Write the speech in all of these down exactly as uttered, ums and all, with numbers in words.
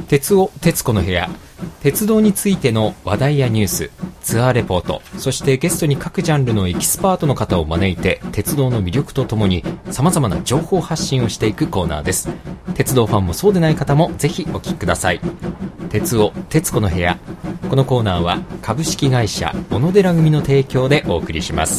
鉄尾鉄子の部屋、鉄道についての話題やニュース、ツアーレポート、そしてゲストに各ジャンルのエキスパートの方を招いて鉄道の魅力とともに様々な情報発信をしていくコーナーです。鉄道ファンもそうでない方もぜひお聞きください。鉄尾鉄子の部屋、このコーナーは株式会社小野寺組の提供でお送りします。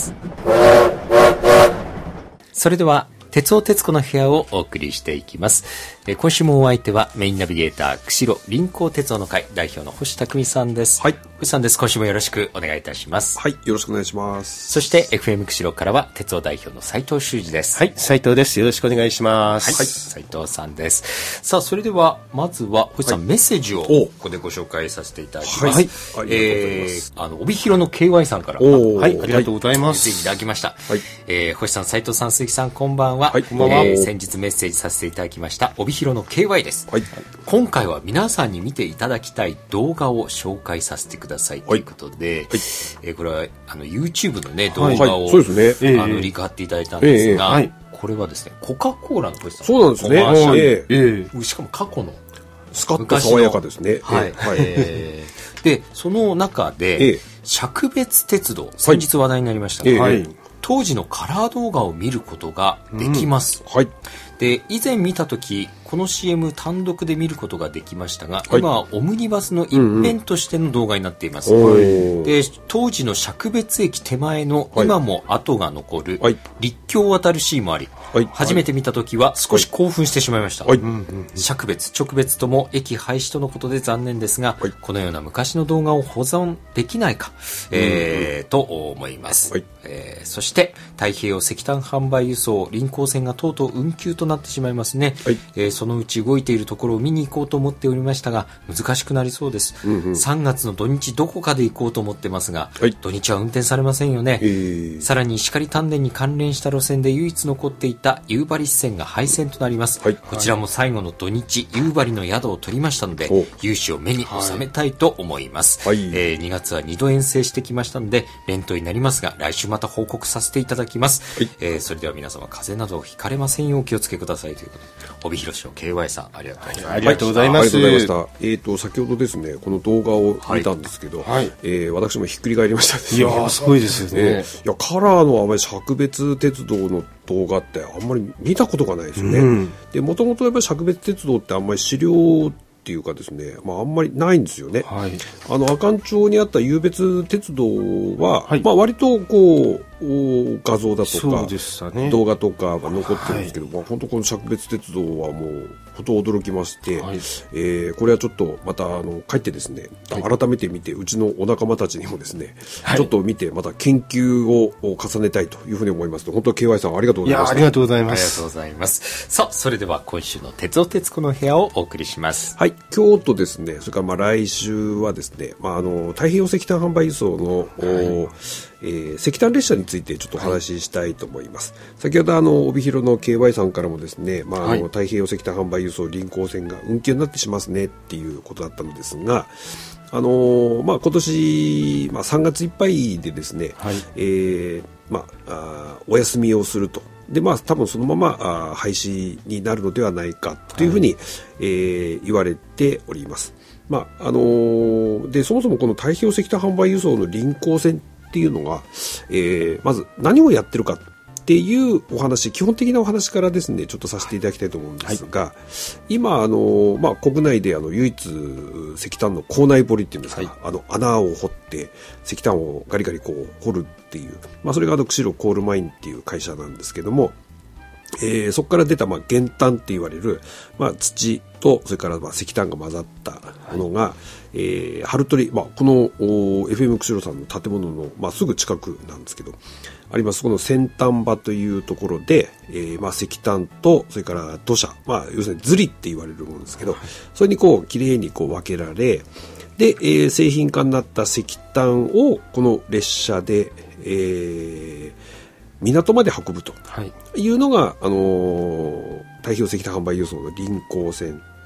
それでは鉄尾鉄子の部屋をお送りしていきます。え今週もお相手はメインナビゲーター釧路臨港鉄道の会代表の星匠さんです。 はい、 星さんです。今週もよろしくお願いいたします。 はい、よろしくお願いします。 そして エフエム 釧路からは鉄道代表の斉藤修二です。 はい、斉藤です。よろしくお願いします。 はい、斉藤さんです。さあ、それではまずは星さん、はい、メッセージをここでご紹介させていただきます。はい、はい、えー、あの帯広の ケーワイ さんから、 はい、ありがとうございます。 メッセージいただきました。 はい、 えー、星さん、斉藤さん、鈴木さん、こんばんは。 はい、こんばんは。 えー、先日メッセージさせていただきました帯広の ケーワイ です。はい、今回は皆さんに見ていただきたい動画を紹介させてくださいということで、はいはい、えー、これはあの YouTube の、ね、動画を、はい、そうですね、あのリンク貼っていただいたんですが、えーはい、これはですねコカ・コーラの星さん、 そうなんですね、 えーえー、しかも過去のスカッと爽やかですね。 はい、はい、えー、でその中で、えー、灼別鉄道、先日話題になりましたが、はい、当時のカラー動画を見ることができます。うん、はい、で以前見た時この シーエム 単独で見ることができましたが、はい、今はオムニバスの一編としての動画になっています。うんうん、で当時の灼別駅手前の今も跡が残る陸橋を渡るシーンもあり、はい、初めて見た時は少し興奮してしまいました。はい、灼別直別とも駅廃止とのことで残念ですが、はい、このような昔の動画を保存できないか、えー、と思います。はい、えー、そして太平洋石炭販売輸送臨港線がとうとう運休となってしまいますね。はい、えー、そのうち動いているところを見に行こうと思っておりましたが難しくなりそうです。うんうん、さんがつの土日どこかで行こうと思ってますが、はい、土日は運転されませんよね。えー、さらに石狩丹田に関連した路線で唯一残っていた夕張線が廃線となります。はい、こちらも最後の土日夕張の宿を取りましたので融資を目に収めたいと思います。はい、えー、にがつはにど遠征してきましたので連投になりますが来週また報告させていただきます。はい、えー、それでは皆様風邪などをひかれませんようお気をつけくださいということで帯広市の ケーワイ さんありがとうございます。 ありがとうございます。 ありがとうございました。えーと先ほどですねこの動画を見たんですけど、はい、えー、私もひっくり返りましたですね。 いやーすごいですよね。 えー、いやカラーのあまり灼別鉄道の動画ってあんまり見たことがないですよね。うん、でもともとやっぱり灼別鉄道ってあんまり資料っていうかですね、まあ、あんまりないんですよね。はい、あの阿寒町にあった湧別鉄道は、はい、まあ、割とこう画像だとか、ね、動画とかが残ってるんですけど、はい、まあ、本当この灼別鉄道はもう本当驚きまして、はい、えー、これはちょっとまたあの帰ってですね、はい、改めて見てうちのお仲間たちにもですね、はい、ちょっと見てまた研究を重ねたいというふうに思いますと、本当 ケーワイ さんありがとうございました。 いやありがとうございます。 ありがとうございます。さあそれでは今週の鉄尾鉄子の部屋をお送りします。 はい、今日とですねそれからまあ来週はですね、まあ、あの太平洋石炭販売輸送の、はい、えー、石炭列車についてちょっとお話ししたいと思います。はい、先ほどあの帯広の ケーワイ さんからもですね、まあ、あの、はい、太平洋石炭販売輸送臨港線が運休になってしますねっていうことだったのですが、あのーまあ、今年、まあ、さんがついっぱいでですね、はい、えーまあ、あお休みをすると。でまあ、多分そのままあ廃止になるのではないかというふうに、はい、えー、言われております。まああのー、でそもそもこの太平洋石炭販売輸送の臨港線っていうのが、えー、まず何をやってるかっていうお話、基本的なお話からですねちょっとさせていただきたいと思うんですが、はい、今あの、まあ、国内であの唯一石炭の構内掘りっていうんですか、はい、あの穴を掘って石炭をガリガリこう掘るっていう、まあ、それがあの釧路コールマインっていう会社なんですけども、えー、そこから出たまあ原炭って言われる、まあ、土とそれからまあ石炭が混ざったものが、はい、えー、春取、まあ、この エフエム 釧路さんの建物の、まあ、すぐ近くなんですけどありますこの先端場というところで、えーまあ、石炭とそれから土砂、まあ、要するにズリって言われるものですけど、はい、それにこうきれいにこう分けられで、えー、製品化になった石炭をこの列車で、えー、港まで運ぶというのが、はい、あのー、太平洋石炭販売輸送の臨港線と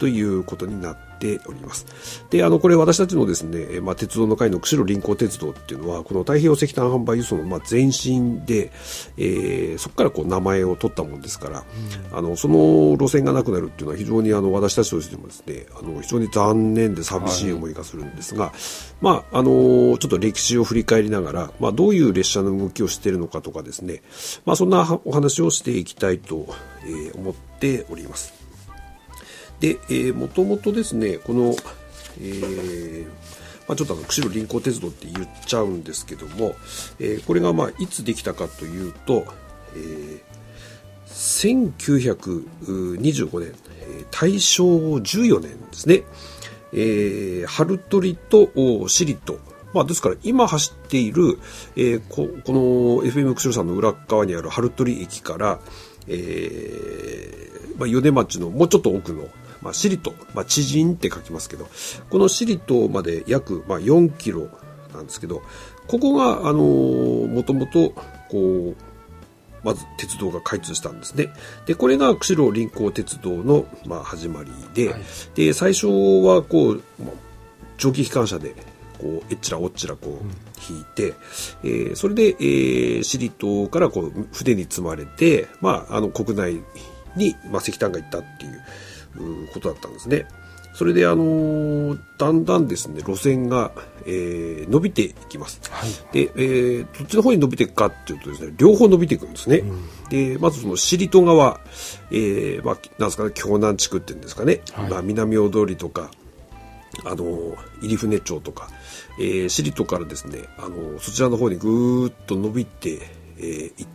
ということになっております。で、あのこれ私たちのですね、まあ、鉄道の会の釧路臨港鉄道っていうのはこの太平洋石炭販売輸送のまあ前身で、えー、そこからこう名前を取ったものですから、うん、あのその路線がなくなるっていうのは非常にあの私たちとしてもですね、あの非常に残念で寂しい思いがするんですが、はい、まああのちょっと歴史を振り返りながら、まあ、どういう列車の動きをしているのかとかですね、まあ、そんなお話をしていきたいと、えー、思っております。で、えー、もともとですね、この、えーまあ、ちょっとあの釧路臨港鉄道って言っちゃうんですけども、えー、これがまあいつできたかというと、えー、せんきゅうひゃくにじゅうごねん、えー、大正じゅうよねんですね、えー、春取と首里と、まあ、ですから今走っている、えー、こ, この エフエム 釧路さんの裏側にある春取駅から、えーまあ、米町のもうちょっと奥のまあ、首里と、まあ、知人って書きますけど、この首里とまで約、まあ、よんキロなんですけど、ここが、あのー、もともと、こう、まず鉄道が開通したんですね。で、これが釧路臨港鉄道の、まあ、始まりで、はい、で、最初は、こう、まあ、蒸気機関車で、こう、えっちらおっちら、こう、引いて、うん、えー、それで、えー、首里島から、こう、船に積まれて、まあ、あの、国内に、まあ、石炭が行ったっていう、いうことだったんですね。それであのー、だんだんですね路線が、えー、伸びていきます。はい、で、えー、どっちの方に伸びていくかっていうとですね、両方伸びていくんですね。うん、でまずその首里側、えー、まあなんですかね、京南地区っていうんですかね、はい、まあ、南大通りとかあのー、入船町とか、えー、首里からですね、あのー、そちらの方にぐーっと伸びてい、えー、って、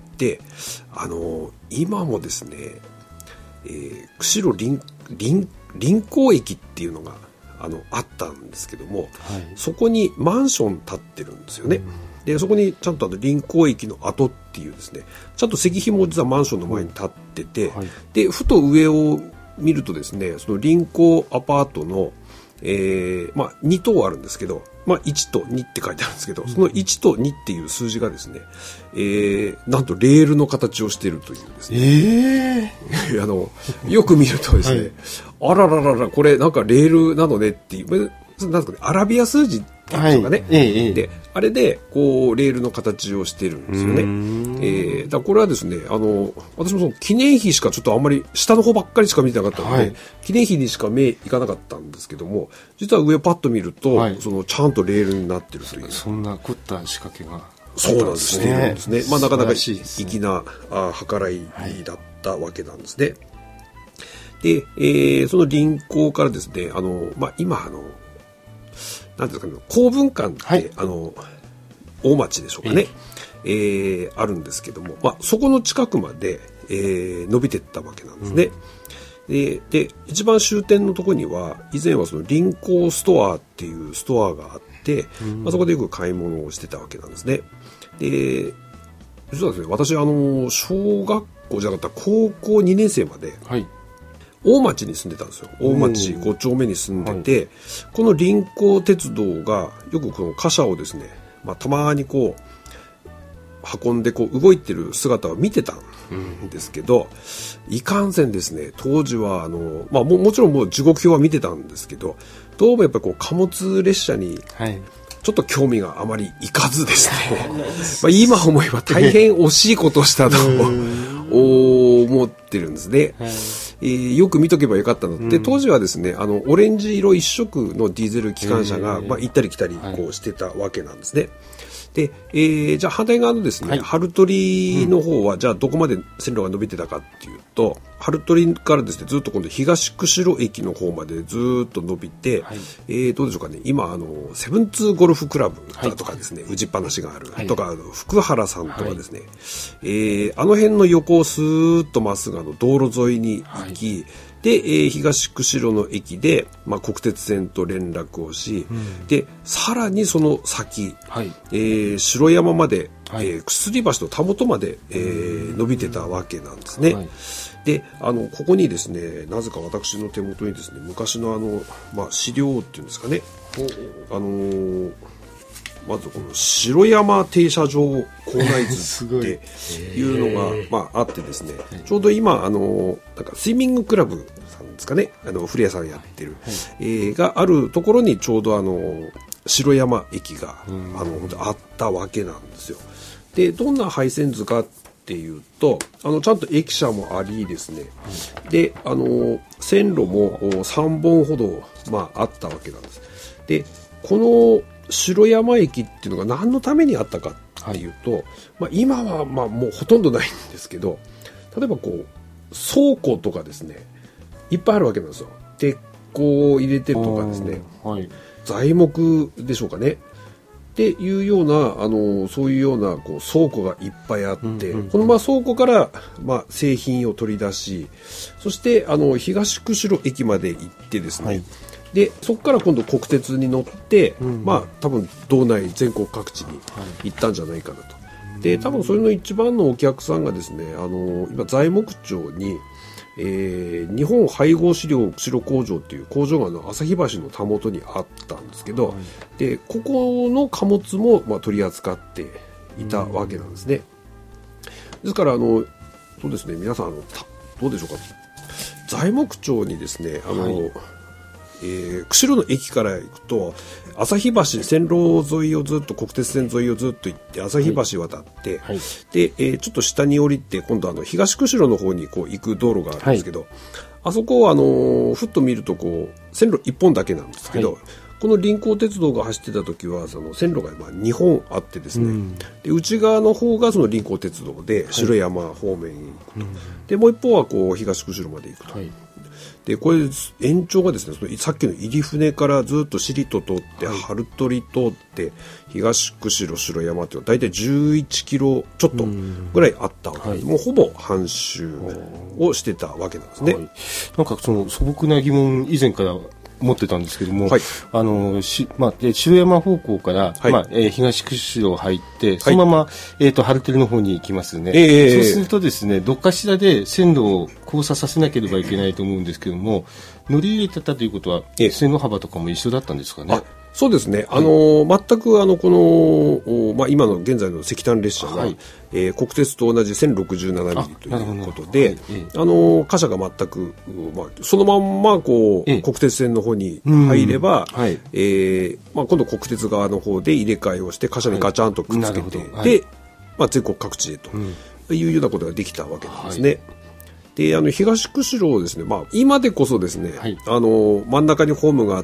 あのー、今もですね、えー、釧路臨臨臨港駅っていうのが あのあったんですけども、はい、そこにマンション建ってるんですよね。うん、でそこにちゃんとあの臨港駅の跡っていうですね、ちゃんと石碑も実はマンションの前に建ってて、はい、でふと上を見るとですね、その臨港アパートの、えーまあ、に棟あるんですけど、まあ、いちとにって書いてあるんですけど、そのいちとにっていう数字がですね、えー、なんとレールの形をしているというですね、えー、あのよく見るとですね、はい、あららららこれなんかレールなのねっていう、なんですかね、アラビア数字っていうんでしょうかね、はい、であれでこうレールの形をしているんですよね。えー、だからこれはですね、あの私もその記念碑しかちょっとあんまり下の方ばっかりしか見てなかったので、はい、記念碑にしか目いかなかったんですけども、実は上パッと見ると、はい、そのちゃんとレールになってるという、 そんな凝った仕掛けがそうなんですね。ですね、まあ、なかなか粋なあ計らいだったわけなんですね。はい、で、えー、その臨港からですね、あの、まあ、今あのなんですかね、公文館って、はい、あの大町でしょうかね、えーえー、あるんですけども、まあ、そこの近くまで、えー、伸びていったわけなんですね。うん、で, で一番終点のところには以前はその臨港ストアっていうストアがあって、うん、まあ、そこでよく買い物をしてたわけなんですね。で実はですね、私あの小学校じゃなかった高校にねん生まで、はい、大町に住んでたんですよ。大町ご丁目に住んでて、はい、この臨港鉄道がよくこの貨車をですね、まあ、たまにこう運んでこう動いてる姿を見てたんですけど、うん、いかんせんですね、当時はあの、まあ、も, もちろんもう時刻表は見てたんですけど、どうもやっぱりこう貨物列車にちょっと興味があまりいかずですね、はい、まあ今思えば大変惜しいことをしたと思ってるんですね。はい、えー、よく見とけばよかったので、うん、当時はですね、あのオレンジ色一色のディーゼル機関車が、まあ、行ったり来たりこうしてたわけなんですね。はい、で、えー、じゃあ反対側のですね、はい、春取の方は、うん、じゃあどこまで線路が伸びてたかっていうと、春取からですね、ずっと今度東釧路駅の方までずっと伸びて、はい、えー、どうでしょうかね、今あのセブンツーゴルフクラブだとかですね、はい、打ちっぱなしがある、はい、とか、福原さんとかですね、はい、えー、あの辺の横をスーッとまっすぐあの道路沿いに行き、はい、で、えー、東釧路の駅で、まあ、国鉄線と連絡をし、うん、でさらにその先、はい、えー、城山まで、はい、えー、薬橋と田本まで、えー、伸びてたわけなんですね。はい、であのここにですね、なぜか私の手元にですね、昔のあの、まあ、資料っていうんですかね、あのー、 まずこの城山停車場構内図っていうのがまああってですね、ちょうど今あのなんかスイミングクラブさんですかね、あの古谷さんやってる、えー、があるところにちょうどあの城山駅があのあったわけなんですよ。でどんな廃線図かっていうと、あのちゃんと駅舎もありですね、であの線路もさんぼんほど、まあ、あったわけなんです。でこの城山駅っていうのが何のためにあったかっていうと、はい、まあ、今はまあもうほとんどないんですけど、例えばこう倉庫とかですねいっぱいあるわけなんですよ。鉄鋼を入れてるとかですね、はい、材木でしょうかねっていうようなあのそういうようなこう倉庫がいっぱいあって、うんうん、このまあ倉庫から、まあ、製品を取り出し、そしてあの東釧路駅まで行ってですね、はい、でそこから今度国鉄に乗って、うん、まあ多分道内全国各地に行ったんじゃないかなと。はい、で多分それの一番のお客さんがですね、あの今材木町にえー、日本配合飼料釧路工場っていう工場があの旭橋のたもとにあったんですけど、はい、でここの貨物も、まあ、取り扱っていたわけなんですね。ですからあのそうですね、皆さんあのどうでしょうか、材木町にですねあの、はい、えー、釧路の駅から行くと旭橋線路沿いをずっと国鉄線沿いをずっと行って旭橋渡って、はいはい、で、えー、ちょっと下に降りて今度あの東釧路の方にこう行く道路があるんですけど、はい、あそこをあのー、ふっと見るとこう線路いっぽんだけなんですけど、はい、この臨港鉄道が走ってた時はその線路がまあにほんあってですね、うん、で内側の方がその臨港鉄道で城山方面に行くと、はい、でもう一方はこう東釧路まで行くと、はい、でこれ延長がですね、そのさっきの入船からずっと尻と通って、はい、春取通って東釧路城山っていうのは大体じゅういちキロちょっとぐらいあったわけで、はい、もうほぼ半周をしてたわけなんですね。はい、 なんかその素朴な疑問以前から持ってたんですけども、はい、あのしまあ、城山方向から、はい、まあえー、東釧路入ってそのまま、はい、えー、と春照の方に行きますね。えー、そうするとですね、どっかしらで線路を交差させなければいけないと思うんですけども、乗り入れてたということは、えー、線路幅とかも一緒だったんですかね。 そうですね、はい、あの全くあのこの、まあ、今の現在の石炭列車が、はい、えー、国鉄と同じせんろくじゅうななミリということで、あ、はい、あの貨車が全く、まあ、そのまんまこう、ええ、国鉄線の方に入れば、はい、えーまあ、今度国鉄側の方で入れ替えをして貨車にガチャンとくっつけて、はい、で、まあ、全国各地へというようなことができたわけなんですね。はい、であの東釧路をですね、まあ、今でこそですね、はい、あの真ん中にホームがあって、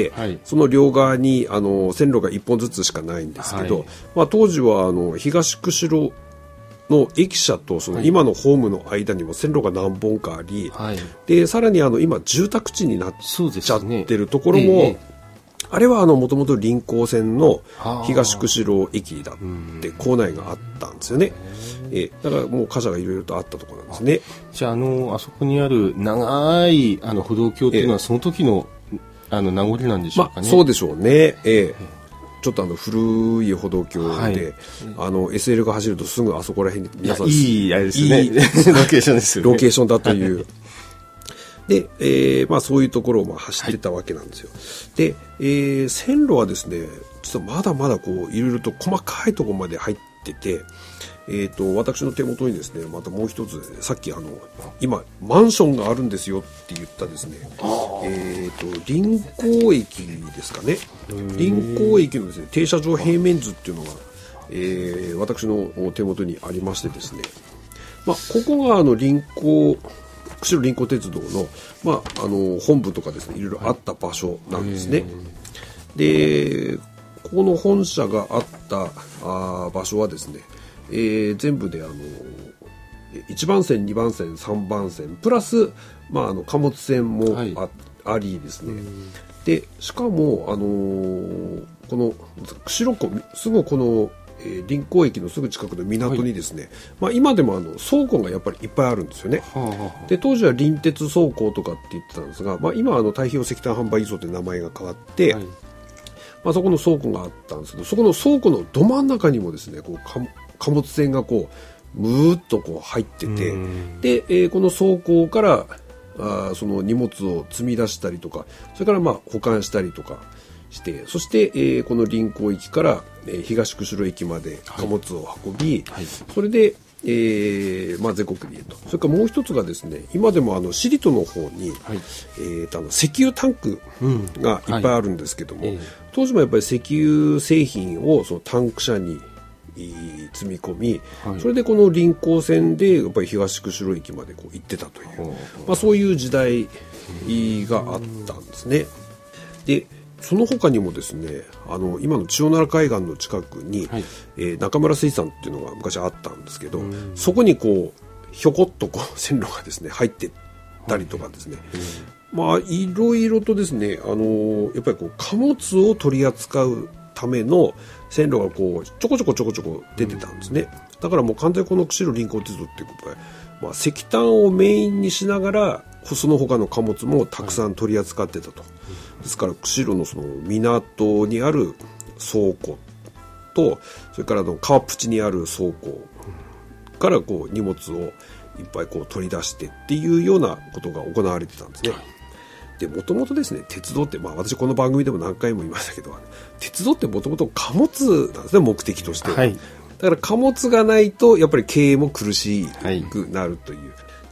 はい、その両側にあの線路がいっぽんずつしかないんですけど、はい、まあ、当時はあの東釧路の駅舎とその今のホームの間にも線路が何本かあり、はい、でさらにあの今住宅地になっちゃってるところも、ね、えー、あれはもともと臨港線の東釧路駅だって構内があったんですよね。えー、だからもう貨車がいろいろとあったところなんですね。 じゃあ、あのあそこにある長いあの歩道橋っていうのはその時の、えー、あの名残なんでしょうかね。 まあ、そうでしょうね。えーちょっとあの古い歩道橋で、はい、あの エスエル が走るとすぐあそこら辺に皆さんいいあれですね、いいロケーションですよね。 ロケーションだというで、えーまあ、そういうところをまあ走ってたわけなんですよ。はい、で、えー、線路はですね実はまだまだこういろいろと細かいところまで入ってて、えー、と私の手元にですねまたもう一つさっきあの今マンションがあるんですよって言ったですね、えー、と臨港駅ですかね、臨港駅のですね停車場平面図っていうのが、えー、私の手元にありましてですね、まあ、ここがあの臨港釧路臨港鉄道の、まあ、あの本部とかですねいろいろあった場所なんですね。でここの本社があったあ場所はですね、えー、全部であのいちばん線にばん線さんばん線プラス、まあ、あの貨物線も あ,、はい、ありですね。でしかも、あのー、この釧路港すぐこの、えー、臨港駅のすぐ近くの港にですね、はい、まあ、今でもあの倉庫がやっぱりいっぱいあるんですよね。はあはあ、で当時は臨鉄倉庫とかって言ってたんですが、まあ、今はあの太平洋石炭販売輸送という名前が変わって、はい、まあ、そこの倉庫があったんですけど、そこの倉庫のど真ん中にもですねこう貨物船がこうむーっとこう入ってて、で、えー、この倉庫からあその荷物を積み出したりとか、それからまあ保管したりとかして、そして、えー、この臨港駅から、えー、東釧路駅まで貨物を運び、はいはい、それで、えーまあ、全国にへと。それからもう一つがですね、今でもあのシリトの方に、はい、えー、とあの石油タンクがいっぱいあるんですけども、うんはい、当時もやっぱり石油製品をそのタンク車に積み込み、はい、それでこの臨港線でやっぱり東釧路駅までこう行ってたという、まあ、そういう時代があったんですね。でその他にもですね、あの今の千代奈良海岸の近くに、はい、えー、中村水産っていうのが昔あったんですけど、そこにこうひょこっとこう線路がですね入ってったりとかですね、まあいろいろとですね、あのやっぱりこう貨物を取り扱うための線路がこうちょこちょこちょこちょこ出てたんですね。だからもう完全にこの釧路臨港鉄道っていうことで、まあ、石炭をメインにしながらその他の貨物もたくさん取り扱ってたと。ですから釧路のその港にある倉庫と、それからの川っぷちにある倉庫からこう荷物をいっぱいこう取り出してっていうようなことが行われてたんですね。でもともとですね、鉄道って、まあ私この番組でも何回も言いましたけど、鉄道ってもともと貨物なんですね、目的としては、はい、だから貨物がないとやっぱり経営も苦しくなるという、はい、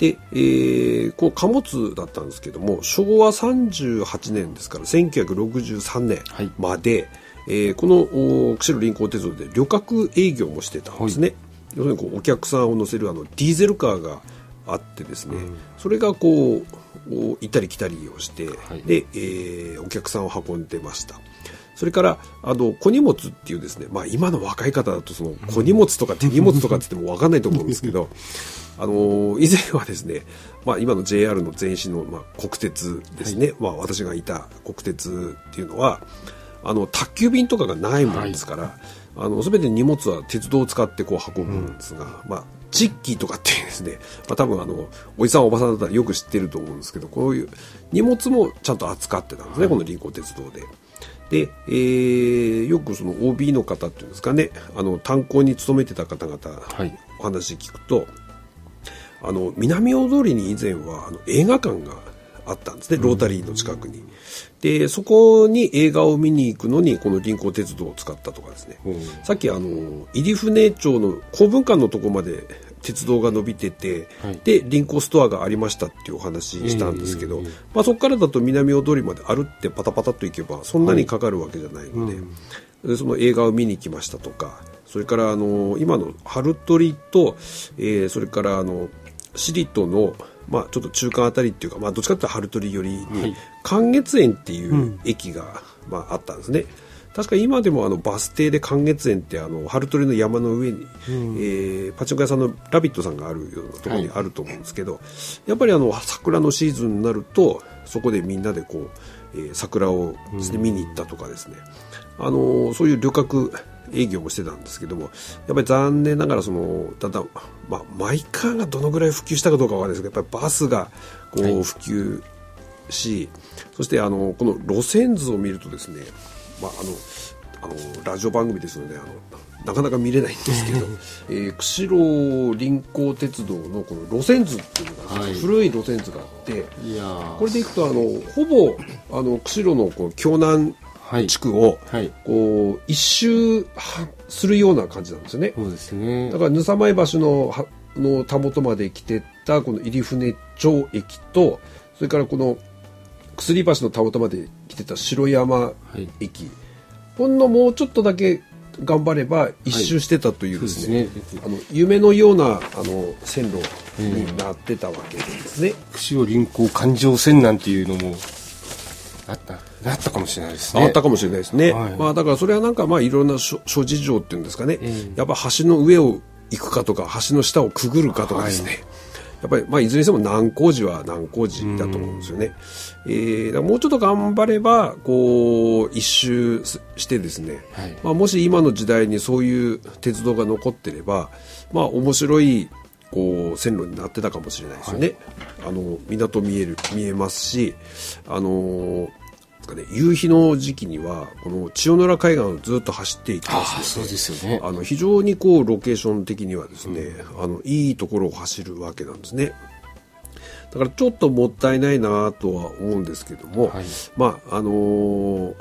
で、えー、こう貨物だったんですけども、しょうわさんじゅうはちねんですからせんきゅうひゃくろくじゅうさんねんまで、はい、えー、この釧路臨港鉄道で旅客営業もしてたんですね、はい、要するにこうお客さんを乗せるあのディーゼルカーがあってですね、うん、それがこう行ったり来たりをして、はい、で、えー、お客さんを運んでました。それからあの小荷物っていうですね、まあ、今の若い方だとその小荷物とか手荷物とかって言っても分かんないと思うんですけどあの以前はですね、まあ、今の ジェイアール の前身の、まあ、国鉄ですね、はい、まあ、私がいた国鉄っていうのはあの宅急便とかがないものですから、はい、あの全て荷物は鉄道を使ってこう運ぶんですが、うん、まあチッキーとかってですね、まあ、多分あのおじさんおばさんだったらよく知ってると思うんですけど、こういう荷物もちゃんと扱ってたんですね、はい、この臨港鉄道で。で、えー、よくその オービー の方っていうんですかね、あの炭鉱に勤めてた方々、はい、お話聞くと、あの南大通りに以前はあの映画館があったんですね、ロータリーの近くに。でそこに映画を見に行くのにこの臨港鉄道を使ったとかですね、うん、さっきあの入船町の公文館のとこまで鉄道が伸びてて、はい、で臨港ストアがありましたっていうお話したんですけど、えーえーまあ、そこからだと南大通りまで歩ってパタパタっと行けばそんなにかかるわけじゃないので、はい、うん、でその映画を見に来ましたとか、それからあの今の春取と、えー、それからあのシリトのまあ、ちょっと中間あたりっていうか、まあ、どっちかというと春取寄りに関越園っていう駅が、まあ、あったんですね。確か今でもあのバス停で関越園ってあの春取の山の上に、うん、えー、パチンコ屋さんのラビットさんがあるようなところにあると思うんですけど、はい、やっぱりあの桜のシーズンになるとそこでみんなでこう、えー、桜をですね、見に行ったとかですね、あのそういう旅客営業もしてたんですけども、やっぱり残念ながらそのだんだん、まあ、マイカーがどのぐらい普及したかどうかはわからないですけど、やっぱりバスがこう普及し、はい、そしてあのこの路線図を見るとですね、まあ、あのあのラジオ番組ですのであのなかなか見れないんですけど、えー、釧路臨港鉄道のこの路線図っていうのが、はい、古い路線図があって、いやこれでいくとあのほぼあの釧路のこう京南地区をこう一周するような感じなんですよね。 そうですね。 だからぬさまい橋ののたもとまで来てたこの入船町駅と、それからこの薬橋のたもとまで来てた城山駅、はい、ほんのもうちょっとだけ頑張れば一周してたというですね、はい、そうですね、あの夢のようなあの線路になってたわけですね。 釧路臨港環状線なんていうのもあったあったかもしれないですね。 あったかもしれないですね。はい、まあだからそれはなんかまあいろんな諸事情っていうんですかね、えー、やっぱ橋の上を行くかとか橋の下をくぐるかとかですね、はい、やっぱりまあいずれにしても難工事は難工事だと思うんですよね。えー、だからもうちょっと頑張ればこう一周してですね、はい、まあ、もし今の時代にそういう鉄道が残ってればまあ面白いこう線路になってたかもしれないですよね。はい、あの港見える見えますし、あのね、夕日の時期にはこの千代奈良海岸をずっと走っていきますので、 そうですよね、 あの非常にこうロケーション的にはですね、うん、あのいいところを走るわけなんですね。だからちょっともったいないなとは思うんですけども、はい、まああのー、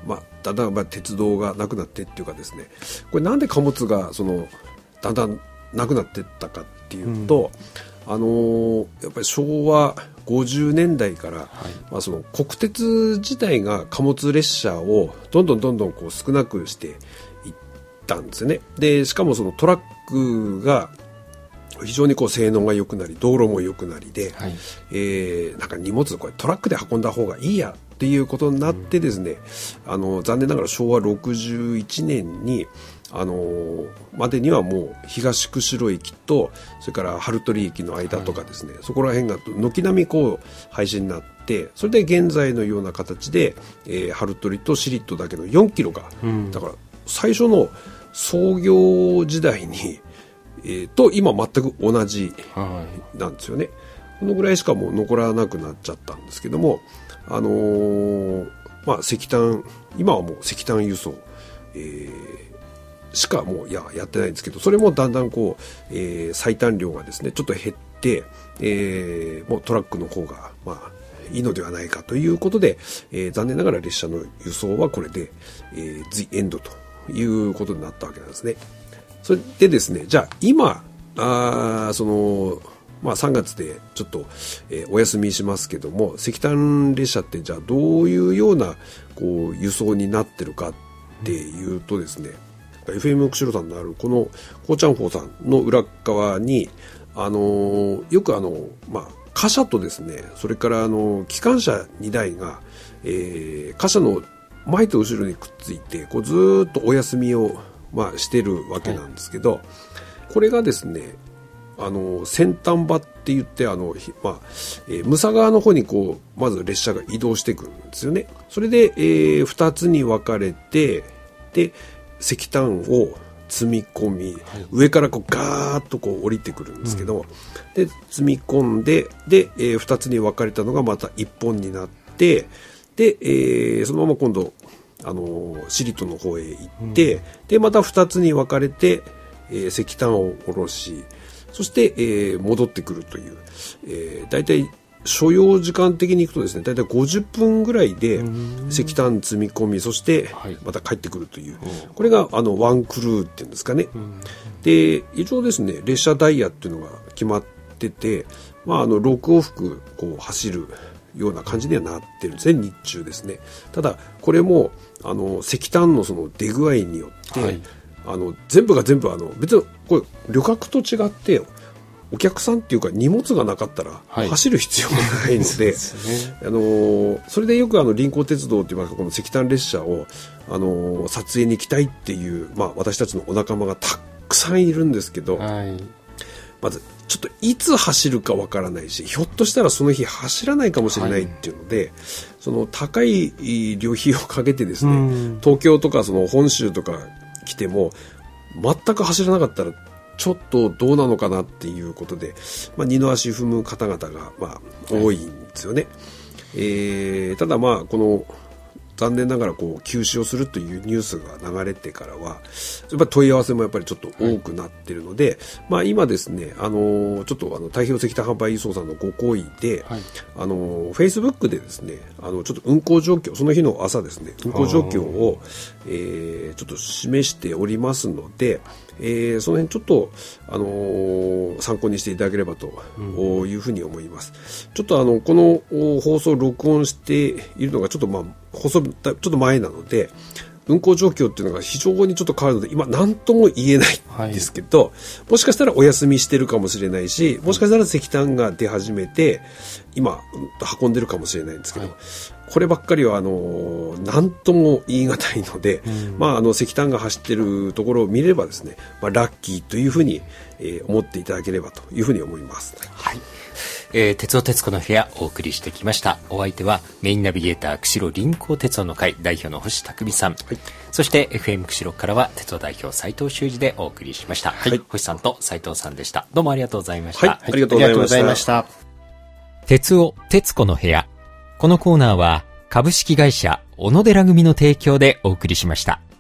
まあ、だんだんまあ鉄道がなくなってっていうかですね、これなんで貨物がそのだんだんなくなっていったかっていうと、うん、あのー、やっぱりしょうわごじゅうねんだいから、はい、まあ、その国鉄自体が貨物列車をどんどんどんどんこう少なくしていったんですよね。でしかもそのトラックが非常にこう性能が良くなり道路も良くなりで、はい、えー、なんか荷物これトラックで運んだ方がいいやっていうことになってですね、うん、あの残念ながらしょうわろくじゅういちねんにあのー、までにはもう東釧路駅とそれから春取駅の間とかですね、はい、そこら辺が軒並みこう廃止になって、それで現在のような形で、えー、春取とシリットだけのよんキロが、うん、だから最初の創業時代に、えー、と今全く同じなんですよね、はい、このぐらいしかもう残らなくなっちゃったんですけども、あのーまあ、石炭今はもう石炭輸送、えーしかもうややってないんですけど、それもだんだんこう、えー、最短量がですねちょっと減って、えー、もうトラックの方がまあいいのではないかということで、えー、残念ながら列車の輸送はこれで、えー、The End ということになったわけなんですね。それでですね、じゃあ今あそのまあ、さんがつでちょっと、えー、お休みしますけども、石炭列車ってじゃあどういうようなこう輸送になってるかっていうとですね、エフエム 釧路さんのあるこのコーチャンホーさんの裏側に、あのー、よくあの、まあ、貨車とですね、それからあの機関車にだいが、えー、貨車の前と後ろにくっついてこうずーっとお休みを、まあ、してるわけなんですけど、はい、これがですね、あの先端場って言ってあの、まあえー、ムサ側の方にこうまず列車が移動していくんですよね。それで、えー、ふたつに分かれて、で石炭を積み込み、はい、上からこうガーッとこう降りてくるんですけど、うん、で積み込んで、で、えー、ふたつに分かれたのがまたいっぽんになって、で、えー、そのまま今度、あのー、シリットの方へ行って、うん、でまたふたつに分かれて、えー、石炭を下ろし、そして、えー、戻ってくるという、えー、だいたい所要時間的にいくとですね、だいたいごじゅっぷんぐらいで石炭積み込み、そしてまた帰ってくるという、はい、これがあのワンクルーっていうんですかね。で一応ですね、列車ダイヤっていうのが決まってて、まあ、あのろくおうふくこう走るような感じにはなってるんですね、日中ですね。ただこれもあの石炭のその出具合によって、はい、あの全部が全部あの別にこれ旅客と違ってお客さんっていうか荷物がなかったら走る必要がないので、はい、ね、あのそれでよくあの臨港鉄道っていうかこの石炭列車をあの撮影に行きたいっていう、まあ、私たちのお仲間がたくさんいるんですけど、はい、まずちょっといつ走るかわからないし、ひょっとしたらその日走らないかもしれないっていうので、はい、その高い旅費をかけてですね、東京とかその本州とか来ても全く走らなかったらちょっとどうなのかなっていうことで、まあ、二の足踏む方々がまあ多いんですよね。はい、えー、ただまあこの残念ながらこう休止をするというニュースが流れてからはやっぱり問い合わせもやっぱりちょっと多くなっているので、はい、まあ、今ですね、あのちょっとあの太平洋石炭販売輸送さんのご厚意で、はい、あの Facebook でですね、あのちょっと運行状況、その日の朝ですね、運行状況を、えー、ちょっと示しておりますので、えー、その辺ちょっと、あのー、参考にしていただければというふうに思います。うん、ちょっとあのこの放送を録音しているのがちょっとまあ放送ちょっと前なので運行状況っていうのが非常にちょっと変わるので今何とも言えないんですけど、はい、もしかしたらお休みしてるかもしれないし、もしかしたら石炭が出始めて今運んでるかもしれないんですけど、はい、こればっかりはあの何とも言い難いので、うん、まあ、あの石炭が走ってるところを見ればですね、まあ、ラッキーというふうに、えー、思っていただければというふうに思います。 はい、えー、鉄尾鉄子の部屋お送りしてきました。お相手はメインナビゲーター釧路臨港鉄道の会代表の星匠さん、はい、そして エフエム 釧路からは鉄道代表斉藤修二でお送りしました。はい、星さんと斉藤さんでした。どうもありがとうございました。 はい、ありがとうございました。 鉄尾鉄子の部屋、このコーナーは株式会社小野寺組の提供でお送りしました。